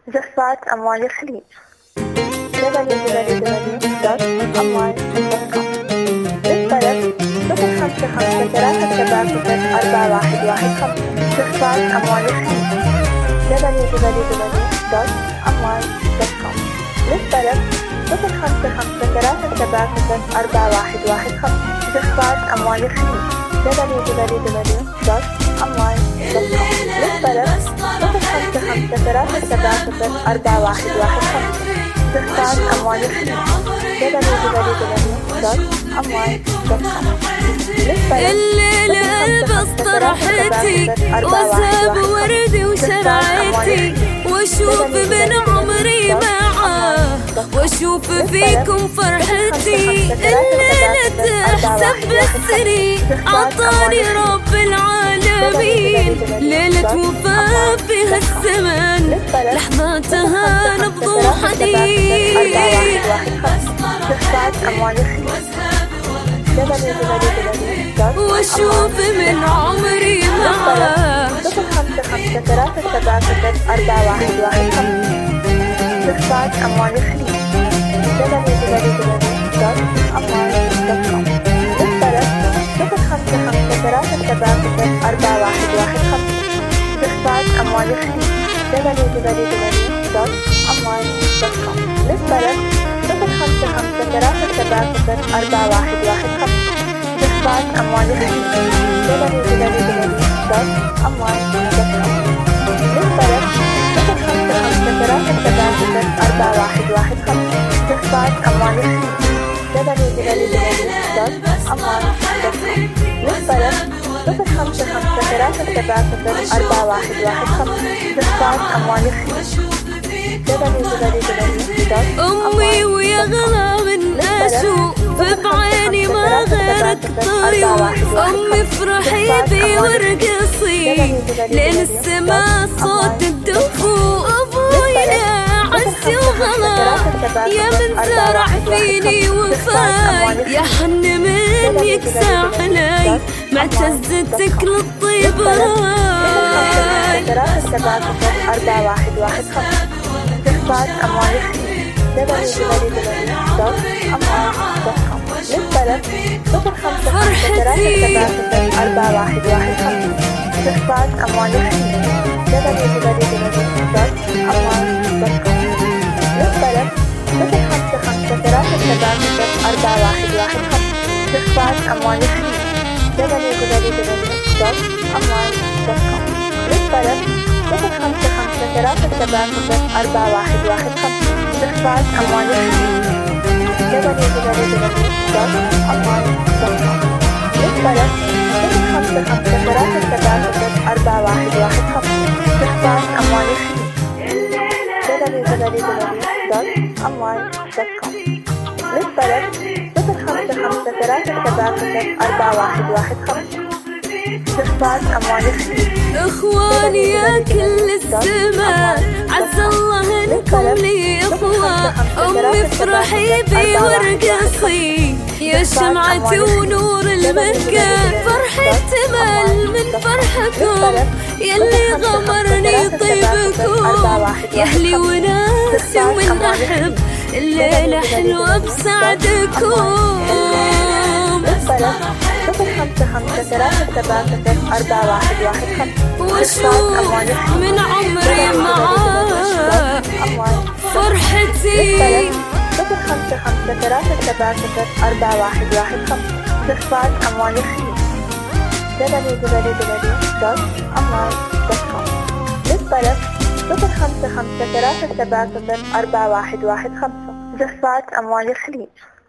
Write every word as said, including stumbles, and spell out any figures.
زفات أموال الخليج دبليو دبليو دبليو دوت أموال دوت كوم. للطلب صفر خمسة خمسة ثلاثة سبعة صفر أربعة واحد واحد خمسة. زفات أموال الخليج دبليو دبليو دبليو دوت أموال دوت كوم. للطلب صفر خمسة خمسة ثلاثة سبعة صفر أربعة واحد واحد خمسة. زفات أموال الخليج دبليو دبليو دبليو دوت أموال دوت كوم. للطلب صفر خمسة خمسة ثلاثة سبعة صفر أربعة واحد واحد خمسة. زفات أموال الخليج دبليو دبليو دبليو دوت أموال دوت كوم. الليلة البس طرحتي واسهب وردي وشرعتي واشوف ابن عمري معاه واشوف فيكم فرحتي. الليلة احسب بالسري عطاني رب العالمين ليلة وفاة فيها الزمن لحظاتها نبض وحديد. واشوف من عمري معاه صفر خمسة خمسة ثلاثة سبعة صفر أربعة واحد واحد خمسة. زفات أموال الخليج دبليو دبليو دبليو دوت أموال دوت كوم. للطلب صفر خمسة خمسة ثلاثة سبعة صفر أربعة واحد واحد خمسة. زفات أموال الخليج دبليو دبليو دبليو دوت أموال دوت كوم. للطلب صفر خمسة خمسة ثلاثة سبعة صفر أربعة واحد واحد خمسة. زفات أموال الخليج دبليو دبليو دبليو دوت أموال دوت كوم. للطلب صفر خمسة خمسة ثلاثة سبعة صفر أربعة واحد واحد خمسة. زفات أموال الخليج دبليو دبليو دبليو دوت أموال دوت كوم. للطلب صفر خمسة خمسة ثلاثة سبعة صفر أربعة واحد واحد خمسة. زفات أموال الخليج دبليو دبليو دبليو دوت أمي ويا غلا من أشوف بعيني ما غيرك طيوف. أمي افرحي بي وارقصي لين السما صوت الدفوف. أبويا عزي وغلا يا من زرع فيني وفاي يا حن من يكسى علي معتزتك للطيب راي. أربعة واحد واحد خمسة. زفات أموال الخليج دبليو دبليو دبليو دوت أموال دوت كوم. للطلب صفر خمسة خمسة ثلاثة سبعة صفر أربعة واحد واحد خمسة. زفات أموال الخليج دبليو دبليو دبليو دوت أموال دوت كوم. للطلب صفر خمسة خمسة ثلاثة سبعة صفر أربعة واحد واحد خمسة. زفات أموال الخليج دبليو دبليو دبليو دوت أموال دوت كوم. للطلب صفر خمسة خمسة ثلاثة سبعة صفر أربعة واحد واحد خمسة. زفات أموال الخليج دبليو دبليو دبليو دوت أموال دوت كوم. للطلب صفر خمسة خمسة ثلاثة سبعة صفر أربعة واحد واحد خمسة. زفات أموال الخليج دبليو دبليو دبليو دوت أموال دوت كوم. للطلب صفر خمسة خمسة ثلاثة سبعة صفر أربعة واحد واحد خمسة. زفات أموال الخليج اخواني يا كل الزمان عز الله انكم لي اخوة. امي افرحي بي وارقصي يا شمعتي ونور المكان. فرحي تمل من فرحكم يلي غمرني طيبكم يا اهلي وناسي ومن احب الليلة حلوة بسعدكم. صفر خمسة خمسة ثلاثة سبعة صفر أربعة واحد واحد خمسة. واشوف من عمري معاه فرحتي. صفر خمسة خمسة ثلاثة سبعة صفر أربعة واحد واحد خمسة. زفات أموال الخليج دبليو دبليو دبليو دوت أموال دوت كوم. للطلب صفر خمسة خمسة ثلاثة سبعة صفر أربعة واحد واحد خمسة. زفات أموال الخليج